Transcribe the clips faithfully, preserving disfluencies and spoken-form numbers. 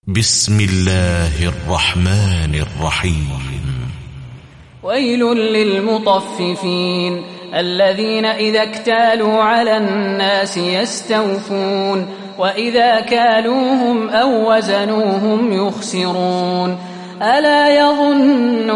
بسم الله الرحمن الرحيم. ويل للمطففين الذين إذا اكتالوا على الناس يستوفون وإذا كالوهم أو وزنوهم يخسرون ألا يظن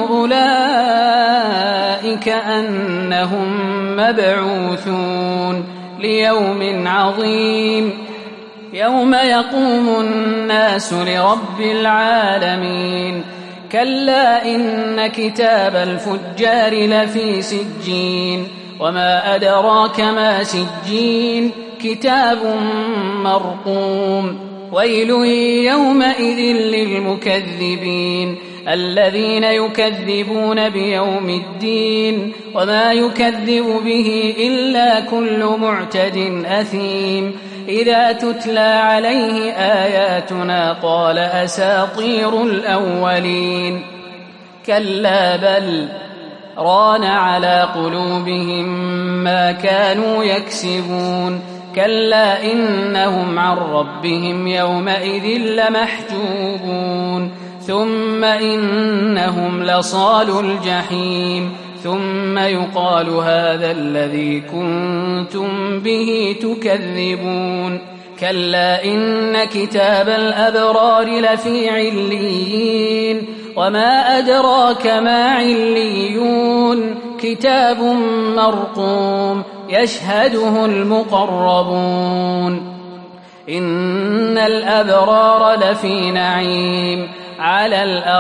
أولئك أنهم مبعوثون ليوم عظيم يوم يقوم الناس لرب العالمين كلا إن كتاب الفجار لفي سجين وما أدراك ما سجين كتاب مرقوم ويل يومئذ للمكذبين الذين يكذبون بيوم الدين وما يكذب به إلا كل معتد أثيم إذا تتلى عليه آياتنا قال أساطير الأولين كلا بل ران على قلوبهم ما كانوا يكسبون كلا إنهم عن ربهم يومئذ لمحجوبون ثم إنهم لصالوا الجحيم ثم يقال هذا الذي كنتم به تكذبون كلا إن كتاب الأبرار لفي عليين وما أدراك ما عليون كتاب مرقوم يشهده المقربون إن الأبرار لفي نعيم على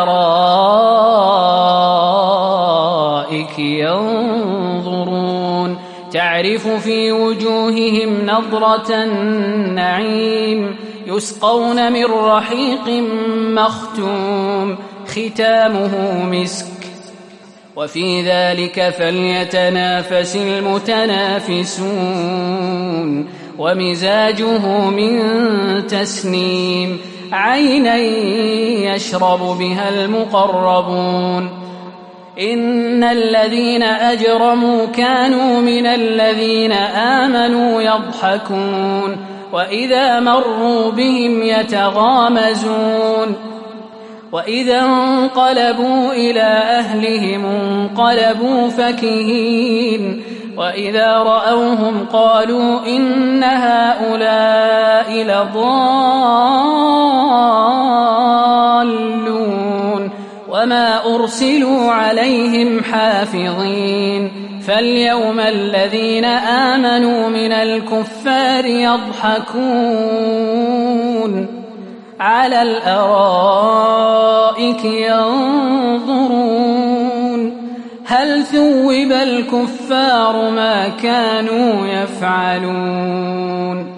الأرائك ينظرون تعرف في وجوههم نضرة النعيم يسقون من رحيق مختوم ختامه مسك وفي ذلك فليتنافس المتنافسون ومزاجه من تسنيم عينا يشرب بها المقربون إن الذين أجرموا كانوا من الذين آمنوا يضحكون وإذا مروا بهم يتغامزون وإذا انقلبوا إلى أهلهم انقلبوا فكهين وإذا رأوهم قالوا إن هؤلاء لضالون وما أرسلوا عليهم حافظين فاليوم الذين آمنوا من الكفار يضحكون على الأرائك ينظرون هل ثوب الكفار ما كانوا يفعلون